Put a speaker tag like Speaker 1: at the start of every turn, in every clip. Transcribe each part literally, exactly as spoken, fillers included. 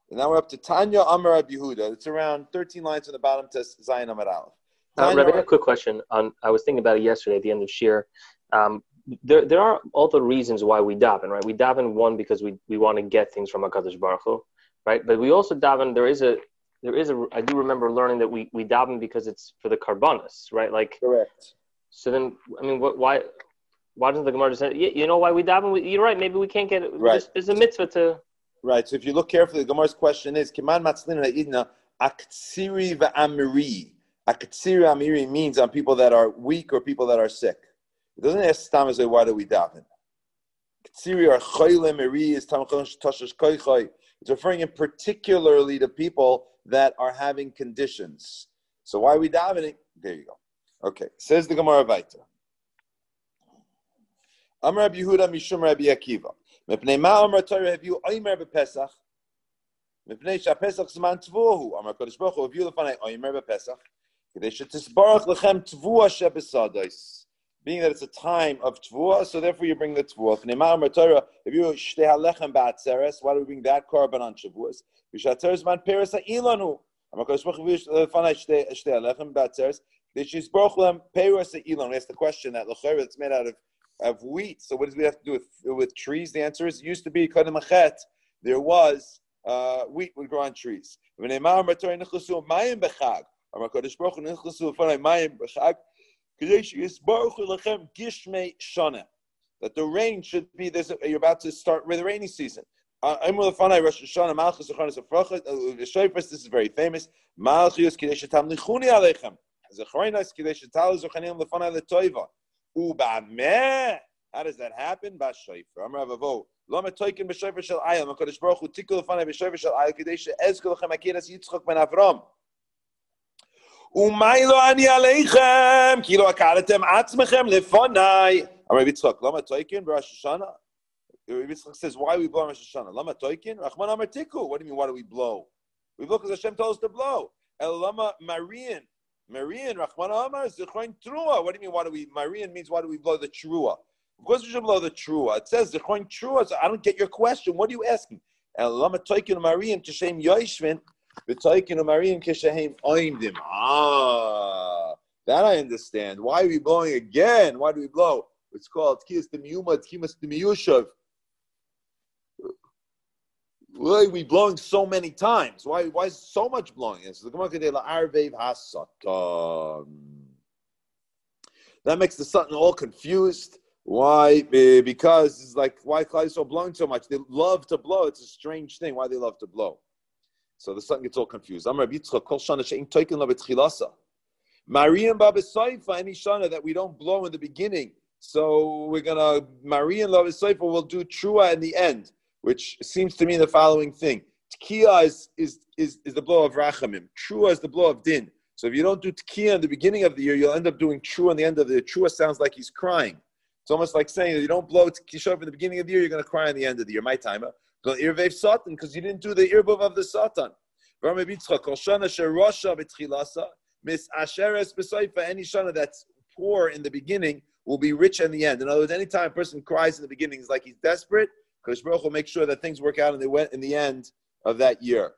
Speaker 1: And now we're up to Tanya Amar Rabbi Yehuda. It's around thirteen lines from the bottom to Zayin Amar Aleph.
Speaker 2: Uh, Rabbi, a quick question. On, I was thinking about it yesterday at the end of Shir. Um, there, there are all the reasons why we daven, right? We daven, one, because we, we want to get things from HaKadosh Baruch Hu, right? But we also daven, there is a, there is a, I do remember learning that we, we daven because it's for the karbanos, right? Like,
Speaker 1: correct.
Speaker 2: So then, I mean, what, why, why doesn't the Gemara just say, you, you know why we daven? We, you're right, maybe we can't get it.
Speaker 1: Right.
Speaker 2: Just, there's a mitzvah to...
Speaker 1: Right, so if you look carefully, the Gemara's question is, Kiman matzlin ha'idna aktsiri v'amiri. Aktsiri v'amiri means on people that are weak or people that are sick. It doesn't ask Stam as why do we daven. Aktsiri are choyle miri is tamachon tashash koichoi. It's referring in particularly to people that are having conditions. So why are we davening? There you go. Okay, says the Gemara Vaita. Amar Rabbi Yehuda mishum Rabbi Akiva. Mepnei ma Amar Torah have you oimer bepesach? Mepnei shapesach zman tvuhu. Amar Kodesh Baruch Hu have you lefanei oimer bepesach? Kedei shetisbarach lechem tvua shebesados. Being that it's a time of tvua, so therefore you bring the tvua. Mepnei ma Amar Torah have you shtei halechem ba'atzeres? Why do we bring that korban on Shavuos? Vishatzeres man peres ha'ilanu. Amar Kodesh Baruch Hu lefanei shtei halechem ba'atzeres. This is Baruch Lam Peiros Elon. We asked the question that L'chayr that's made out of, of wheat. So what does we have to do with with trees? The answer is it used to be Kadam Achet. There was uh, wheat would grow on trees. That the rain should be this. You're about to start with the rainy season. Uh, this is very famous. How does that happen? Yitzchak says, why are we blowing Rosh Hashanah? Lama toikin? Rachman Amar Tiku. What do you mean, why do we blow? We blow because Hashem told us to blow. El Lama Marian. Marian, Rachman Amar, Zichron Trua. What do you mean, why do we, Marian means why do we blow the Trua? Of course we should blow the Trua. It says Zichron Trua, so I don't get your question. What are you asking? El Lama toikin Marian, Kishem Yoishvin, V'toikin Marian, Kishem Oimdim. Ah, that I understand. Why are we blowing again? Why do we blow? It's called Tkiyas Demiyuma, Tkiyas Demiyushav. Why are we blowing so many times? Why Why is so much blowing? So the that makes the Satan all confused. Why? Because it's like, why Klal Yisrael blowing so much? They love to blow. It's a strange thing. Why they love to blow? So the Satan gets all confused. Mariam Baba Saifa, any shana that we don't blow in the beginning. So we're gonna Mariam Baba Saifa will do Trua in the end, which seems to mean the following thing. Tkiya is, is, is, is the blow of Rachamim. Trua is the blow of Din. So if you don't do Tkiya in the beginning of the year, you'll end up doing Trua in the end of the year. Trua sounds like he's crying. It's almost like saying that you don't blow Tkiya in the beginning of the year, you're going to cry in the end of the year. My time. Because you didn't do the Irbuv of the Satan. Any shana that's poor in the beginning will be rich in the end. In other words, anytime a person cries in the beginning, it's like he's desperate. Kodesh Baruch will make sure that things work out in the, in the end of that year.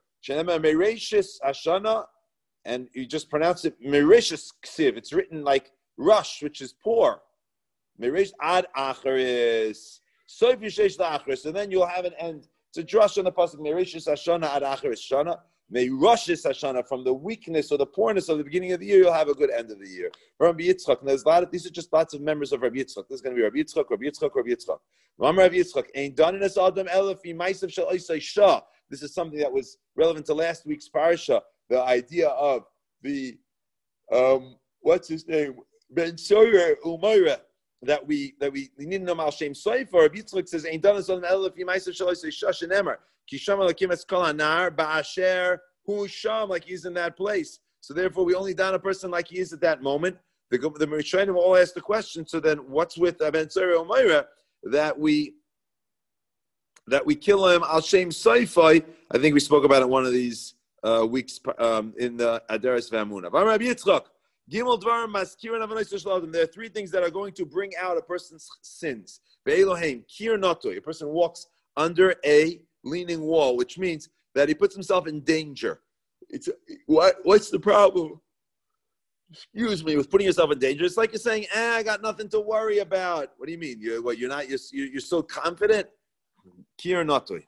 Speaker 1: And you just pronounce it Merishis Ksiv. It's written like rush, which is poor. Merish ad acharis. So then you'll have an end. It's a drush on the pasuk. Merishis Hashana ad acharis shana. Meirashis Hashana, from the weakness or the poorness of the beginning of the year, you'll have a good end of the year. Rabbi Yitzchak, and there's a lot of, these are just lots of members of Rabbi Yitzchak. This is going to be Rabbi Yitzchak, Rabbi Yitzchak, Rabbi Yitzchak. Rabbi Yitzchak, Ein Daninas Adam Elef Yimaisav Shel Oisai Shah. This is something that was relevant to last week's parsha. The idea of the um, what's his name, Ben Soyer Umayra, that we that we need to know Mal Shem Soifer. Rabbi Yitzchak says Ein Daninas Adam Elef Yimaisav Shel Oisai Shah Shenemer. Kisham Alakim Eskol Anar Ba'asher Hu Sham, like he's in that place. So therefore, we only down a person like he is at that moment. The the Rishonim all ask the question. So then, what's with Ben Tzara Omeira that we that we kill him al shem Saifai? I think we spoke about it one of these uh, weeks um, in the Adaris V'Amuna. Rabbi Yitzchak, Gimel Dvarim Maskirin Avonos Shalom. There are three things that are going to bring out a person's sins. Ve'Elohim Kir Notoi. A person walks under a leaning wall, which means that he puts himself in danger. It's what? What's the problem? Excuse me, with putting yourself in danger. It's like you're saying, eh, I got nothing to worry about. What do you mean? You're what? You're not. You're you're so confident. Kir notui.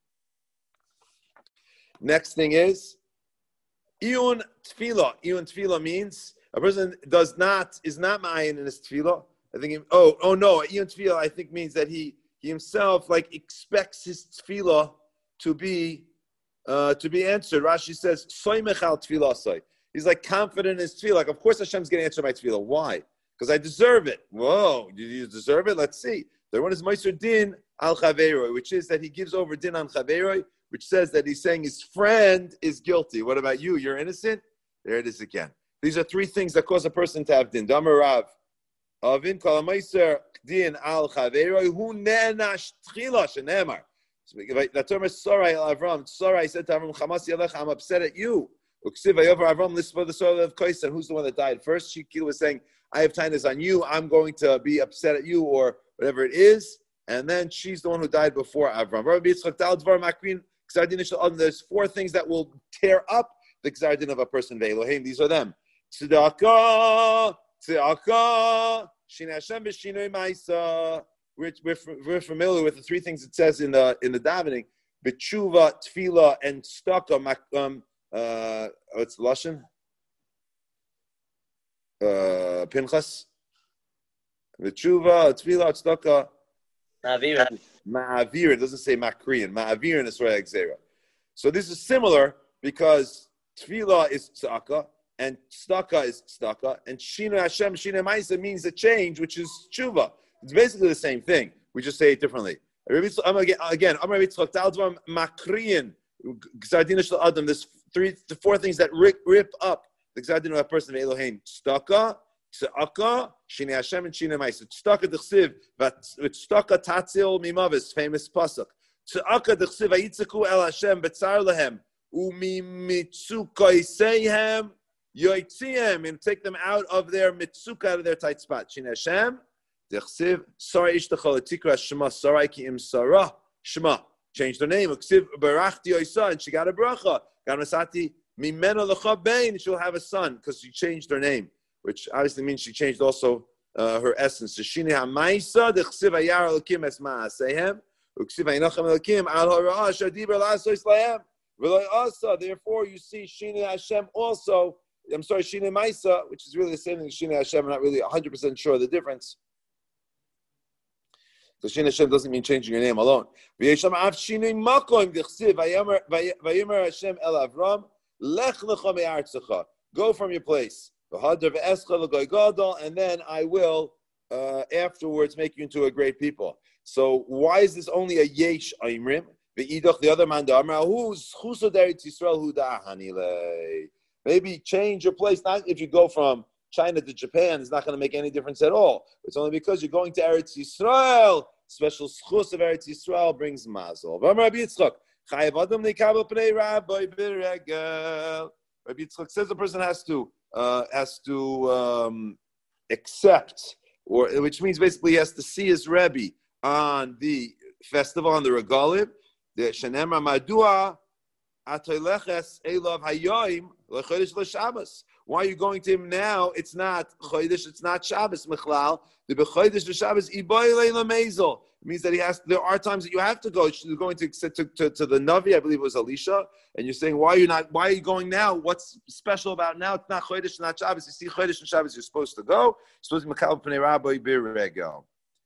Speaker 1: Next thing is iyun tefillah. Iyun tefillah means a person does not is not ma'ayin in his tefillah. I think. Oh, oh no. Iyun tefillah, I think, means that he he himself like expects his tefillah to be uh, to be answered. Rashi says, "Soymech al tefillah say." He's like confident in his tefillah. Like, of course, Hashem's going to answer my tefillah. Why? Because I deserve it. Whoa, do you deserve it? Let's see. The one is Meiser Din al Chaveroi, which is that he gives over Din on Chaveroi, which says that he's saying his friend is guilty. What about you? You're innocent? There it is again. These are three things that cause a person to have Din. Damar Rav. Avin kol Meiser Din al Chaveroi hu ne'nash tchila shenemar. The term is Sarai al Avram. Sarai said to Avram, Chamas yalech, I'm upset at you. Who's the one that died first? Shikil was saying, I have kindness on you. I'm going to be upset at you, or whatever it is. And then she's the one who died before Avram. There's four things that will tear up the Gzardin of a person. These are them. Tzedakah, tzedakah, Shinei Hashem b'shinoi ma'isa. We're, we're familiar with the three things it says in the in the davening: b'tshuva, tefillah, and tzedakah. Um, Uh, what's the lashon? Uh, Pinchas. V'tshuva, tefillah, tzedakah.
Speaker 2: Ma'avirin.
Speaker 1: Ma'avirin. It doesn't say makriyan. Ma'avirin is Surah Gzera. So this is similar because tefillah is tzedakah and tzedakah is tzedakah, and Shina Hashem, Shina Ma'isa means a change, which is tshuva. It's basically the same thing. We just say it differently. Again, Amar Yitzchak Talzvam makriyan. Adam, there's three to four things that rip, rip up the Gzardin of a person of Elohim. Tzedakah, tzedakah, Shinei Hashem, and Shinei Ma'isa. Tzedakah d'chsiv, v'tzedakah tatzil mimavis, famous pasuk. Tzedakah d'chsiv, v'yitzaku el Hashem, b'tzar lehem, u'mimitzukaiseihem, yoitzihem, and take them out of their mitzuk, out of their tight spot. Shinei Hashem, d'chsiv, sarai ishtachol, tikra shema, sarai ki im sarah, shema. Changed her name. And she got a bracha. She'll have a son because she changed her name, which obviously means she changed also uh, her essence. Therefore, you see Shinei Hashem also. I'm sorry, Shinei Maisa, which is really the same thing as Shinei Hashem. I'm not really one hundred percent sure of the difference. So Shinei Hashem doesn't mean changing your name alone. V'yesham av shinei makom d'chsiv vayomer Hashem el Avram lech lecha me'artzecha. Go from your place. V'hadar v'escha l'goy gadol, and then I will uh, afterwards make you into a great people. So why is this only a yesh aimrim? V'idach the other man da'amra who's chuso deretz Yisrael hu da'hanilei. Maybe change your place. Not if you go from China to Japan, is not going to make any difference at all. It's only because you're going to Eretz Yisrael. Special schus of Eretz Yisrael brings mazel. Rabbi Yitzchak, Rabbi Yitzchak says the person has to uh, has to um, accept, or which means basically he has to see his Rebbe on the festival, on the regalim. The Shenemra Madua Atoyleches Elav Hayoim Lechodesh LeShabbos. Why are you going to him now? It's not Chodesh, it's not Shabbos, Mechlal. The Bechodesh LeShabbos Iboyle LeMezel. It means that he has. There are times that you have to go. You're going to, to, to, to the Navi, I believe it was Elisha, and you're saying, why are you not? Why are you going now? What's special about now? It's not Chodesh, not Shabbos. You see Chodesh and Shabbos, you're supposed to go. You're supposed to Mekal Pnei Rabbi Birregel.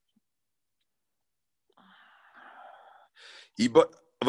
Speaker 1: A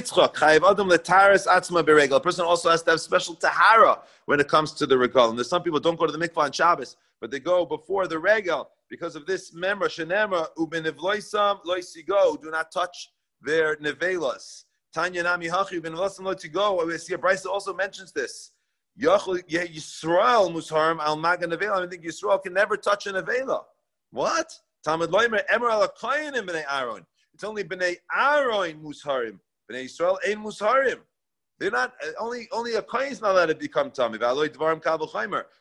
Speaker 1: person also has to have special tahara when it comes to the regal. And there's some people don't go to the mikvah on Shabbos, but they go before the regal because of this memra shenemra u'beniv loisam loisigo. Do not touch their nevelas. Tanya nami hachi u'beniv loisam loisigo. We see a Brisa also mentions this. Yisrael musharim al maga nevela. I think Yisrael can never touch a nevela. What? Talmud loimer emer al koyanim b'nei Aaron. It's only b'nei Aaron musharim. B'nei Yisrael ein musharim. They're not only only a kohen is not allowed to become tummy. If we're talking about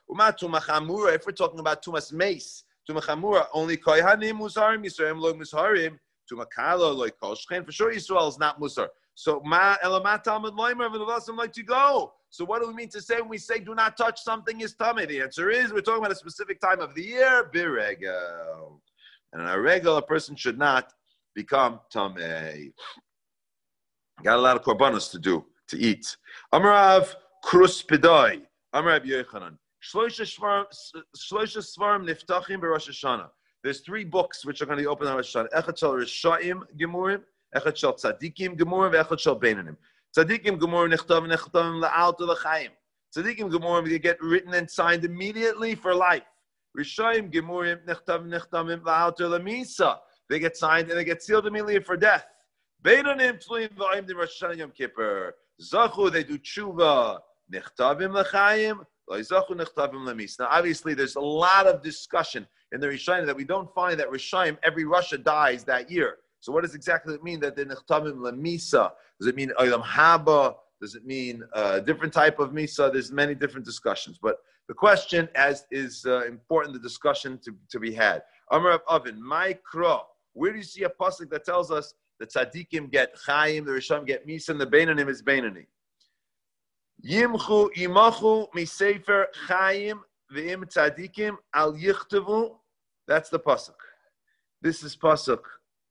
Speaker 1: tumas mace, tumachamura, only kohanim musharim. Yisrael lo musharim. Tumakalo lo kol shchen. For sure, Yisrael is not musar. So ma elamat talmud loimer v'levasim like to go. So what do we mean to say when we say do not touch something is tummy? The answer is we're talking about a specific time of the year, biregel. And on a regel, a person should not become tummy. Got a lot of korbanos to do, to eat. Amarav krus pedoi. Amarav Yochanan. Shloisha svarim niftachim b'Rosh Hashanah. There's three books which are going to be opened on Rosh Hashanah. Echad shel Rishaim Gemurim, Echad shel Tzadikim Gemurim, Echad shel Beinanim. Tzadikim Gemurim nichtav nichtav la'alto l'chaim. Tzadikim Gemurim they get written and signed immediately for life. Rishaim Gemurim nichtav nichtav la'alto l'misa. They get signed and they get sealed immediately for death. Beinanim tluim v'ayim di Rosh Hashanah Yom Kippur. Zachu they do tshuva nichtavim l'chaim. Now, obviously, there's a lot of discussion in the Rishayim that we don't find that Rishayim, every Rasha dies that year. So what does exactly it mean that the Nechtavim Lamisa? Does it mean Olam Haba? Does it mean a different type of Misa? There's many different discussions. But the question as is uh, important, the discussion to, to be had. Amar of Oven, Maikra. Where do you see a pasuk that tells us the Tzadikim get Chaim, the Rishayim get Misa, and the Beinanim is Beinani? Yimchu imachu misefer chayim v'im tzadikim al yichtavu. That's the pasuk. This is pasuk.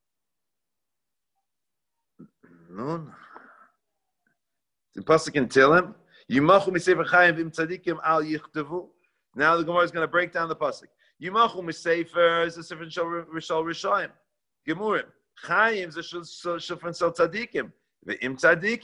Speaker 1: No, the pasuk in Tehillim. Yimachu misefer chayim v'im tzadikim al yichtavu. Now the Gemara is going to break down the pasuk. Yimachu misefer is a different rishal rishayim. Gemurim chayim is a different shel tzadikim. So then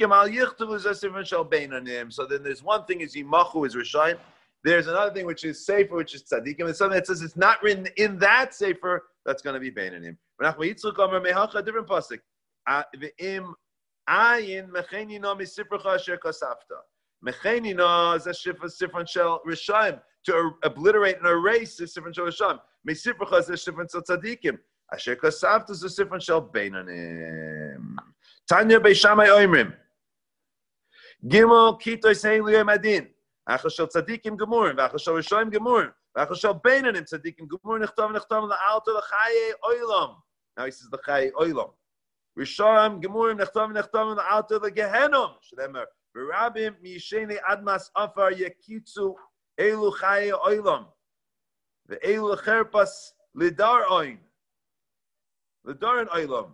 Speaker 1: there's one thing is Yimachu is Rishayim. There's another thing which is Sefer, which is Tzadikim. There's something that says it's not written in that Sefer, that's going to be Beinanim. A different pasuk. V'im ayin mechenina misifrecha asher kasafta. Mechenina is a sifron shel Rishayim. To obliterate and erase the sifron shel Rishayim. Misifrecha is a sifron shel Tzadikim. Asher kasafta is a sifron shel Beinanim. Tanya Beishamai Oimrim. Gimel Kitoy Sein Liyom Adin. Achashel Tzadikim Gemurim. Achashel Rishoyim Gemurim. Achashel Beinanim Tzadikim Gemurim. Nechtav Nechtav La'alto L'chaye Oilam. Now he says L'chaye Oilam. Rishoyim Gemurim. Nechtav Nechtav La'alto L'gehenom. Shlemer. V'rabim Miyisheni Admas Afar Yekitzu Elu Chaye Oilam. Ve'elu Cherpas Lidar Oin. Lidar Oilam.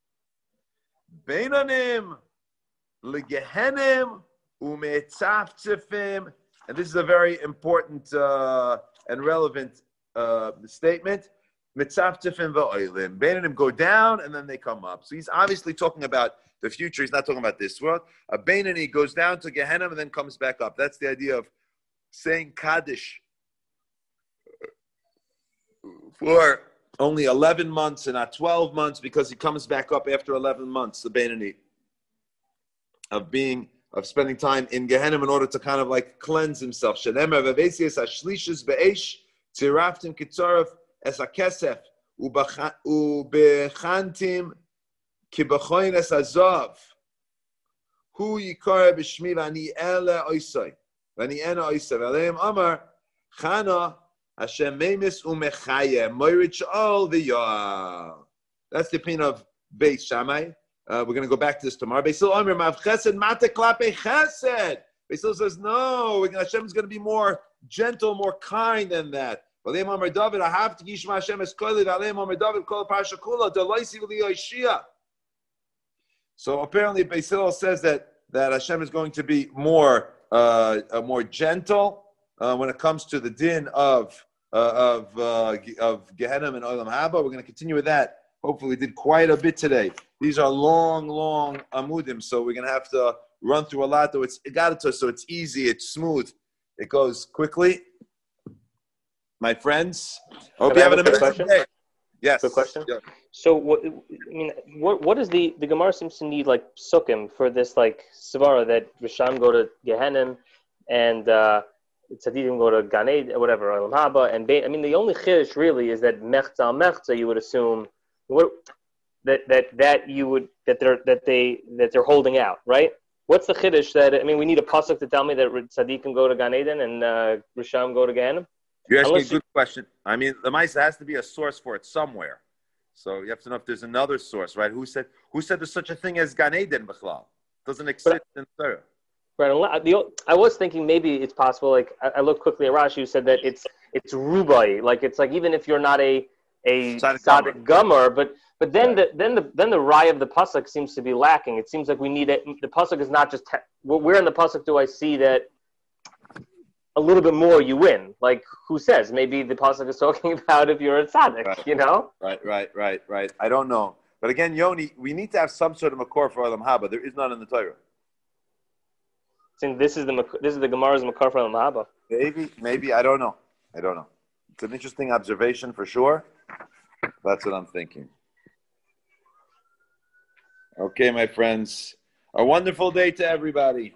Speaker 1: Beinanim, legehenim, umetzaftzifim, and this is a very important uh, and relevant uh, statement. Metzaftzifim va'olim. Beinanim go down and then they come up. So he's obviously talking about the future. He's not talking about this world. A Beinani goes down to Gehenna and then comes back up. That's the idea of saying Kaddish for only eleven months and not twelve months because he comes back up after eleven months, the Beinani, of being, of spending time in Gehenna in order to kind of like cleanse himself. Shenemer v'veisias ashlishis be'esh tziraftim kitzaref es hakesef ubechantim kibachoin es hazav hu yikar b'shmi v'ani ele oisai v'ani ena oisai v'aleim amar chana Hashem memis umechaye moirich all the yah. That's the opinion of Beis Shammai. Uh, we're going to go back to this tomorrow. Beis Hillel Omer mav chesed mate klape chesed. Beis Hillel says no. Hashem is going to be more gentle, more kind than that. V'aleim Omer David, I have to gishma Hashem es koili. V'aleim Omer David kol parsha kula deloisi v'liyoshia. So apparently Beis Hillel says that that Hashem is going to be more uh, uh, more gentle uh, when it comes to the din of. Uh, of uh, of Gehenna and Olam Haba. We're going to continue with that. Hopefully, we did quite a bit today. These are long, long amudim, so we're going to have to run through a lot. Though it's it got it to us, so it's easy, it's smooth, it goes quickly. My friends, hope you have an amazing day. Yes.
Speaker 2: Good question.
Speaker 1: Yeah.
Speaker 2: So, what I mean, what what is the the Gemara seems to need like sukkim for this like svara that Risham go to Gehenna and. Uh, Tzadidim go to Gan Eden, whatever, Olam Haba, and Bein. I mean, the only chiddush really is that mechza al mechza. You would assume what, that that that you would that they're that they that they're holding out, right? What's the chiddush that I mean? We need a pasuk to tell me that Tzadidim go to Gan Eden and uh, Risham go to Gehenna.
Speaker 1: You're asking Unless a good you, question. I mean, the Maisa has to be a source for it somewhere. So you have to know if there's another source, right? Who said who said there's such a thing as Gan Eden b'chlal? doesn't exist in Torah.
Speaker 2: Right. The, I was thinking maybe it's possible. Like I, I looked quickly at Rashi, who said that it's it's rubai. Like it's like even if you're not a a tzaddik gomer, but but then right. the then the then the raya of the pasuk seems to be lacking. It seems like we need it. The pasuk is not just where in the pasuk do I see that a little bit more you win? Like who says? Maybe the pasuk is talking about if you're a tzaddik.
Speaker 1: Right.
Speaker 2: You know?
Speaker 1: Right. Right. Right. Right. I don't know. But again, Yoni, we need to have some sort of makor for Olam Haba. There is none in the Torah.
Speaker 2: Since this is the this is the Gemara's makor for Olam Haba.
Speaker 1: Maybe, maybe I don't know. I don't know. It's an interesting observation for sure. That's what I'm thinking. Okay, my friends. A wonderful day to everybody.